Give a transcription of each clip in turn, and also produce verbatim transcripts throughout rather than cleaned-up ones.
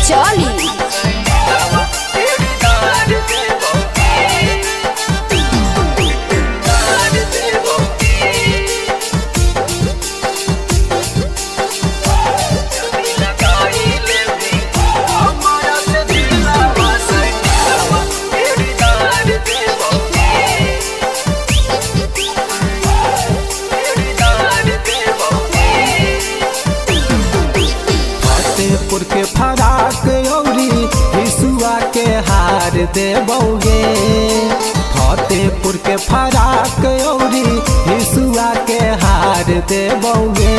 रजौली। फतेहपुर के फराक औरी हिसुआ के हार देबोगे। फतेहपुर के फराक औरी हिसुआ के हार देबोगे।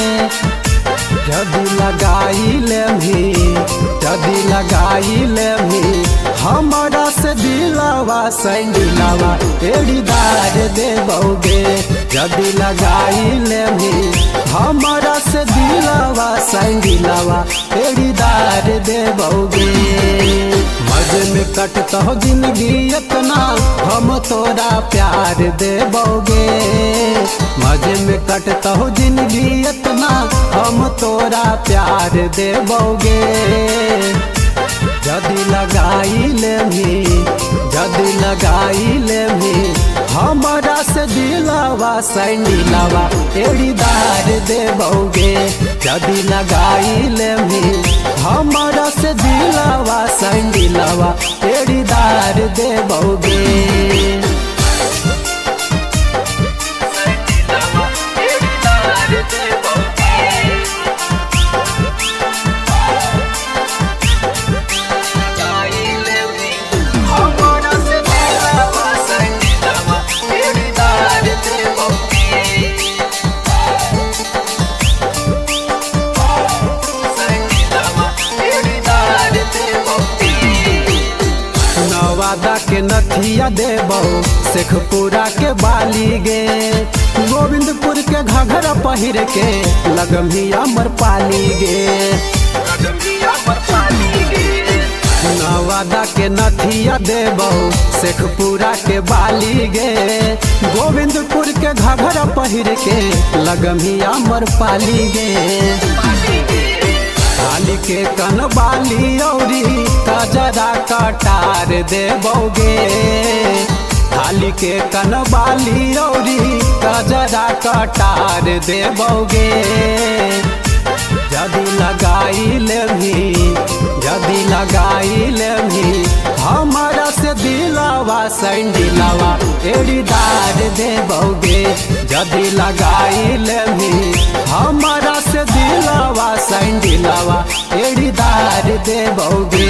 जदी लगाई लेभी जदी लगाई लेभी हमारा से दिलावा सैंडिलावा एड़ीदार देबोगे। जदी लगाई लेभी हमारा से दिलावा सैंडिलावा एड़ीदार देबोगे। मजे में कटता हो जिंदगी इतना हम तोरा प्यार देबोगे। मजे में कटता हो जिंदगी इतना हम तोरा प्यार देबोगे। जदी लगाई लेभी जदी लगाई लेभी हमारा से दिलावा सैंडिलावा एड़ीदार देबोगे। जदी लगाई लेभी हमारा से दिलावा सैंडिलावा एड़ीदार देबोगे। नवादा के नथिया देबो शेखपुरा के बाली गे। गोविंदपुर के घघरा पहिर के लगमी अमर पाली गे। नवादा के नथिया देबो शेखपुरा के बाली गे। गोविंदपुर के घघरा पहिर के लगमी अमर पाली गे। थाली के कनबाली औरी कजरा कटार देबोगे। थाली के कनबाली औरी कजरा कटार देबोगे। जदी लगाई लेभी जदी लगाई लेभी हमारा से दिलावा सैंडिलावा एड़ीदार देबोगे। जदी लगाई लेभी हमारा से दिलावा सैंडिलावा एड़ीदार देबोगे।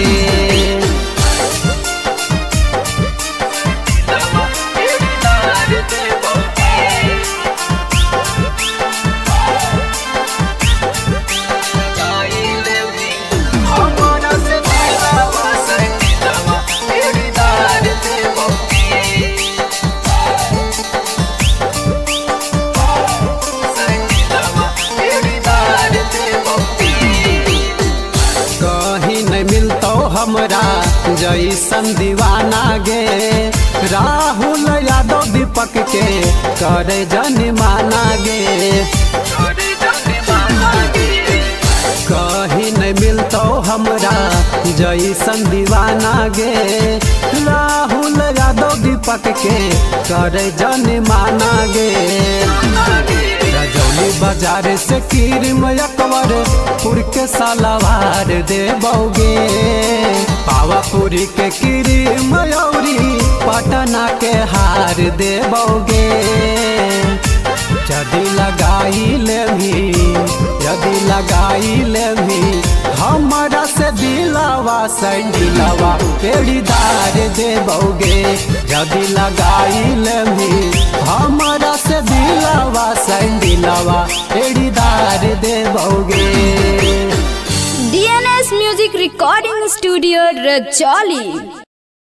हमरा जैसन दीवाना गे। राहुल यादव दीपक के करे जनमाना गे। कहीं नहीं मिलतो हमरा जैसन दीवाना गे। राहुल यादव दीपक के करे जनमाना गे। रजौली बाजार से कीर्म अकबर पुर के सलवार देबोगे। पावापुरी के कीर्म औरी पटना के हार देबोगे। जदी लगाई लेभी जदी लगाई लेभी हमारा से दिलावा सैंडिलावा एड़ीदार देबोगे। जदी लगाई लेभी हमारा से दिलावा सैंडिलावा एड़ीदार देबोगे। D N S music recording studio Rajauli.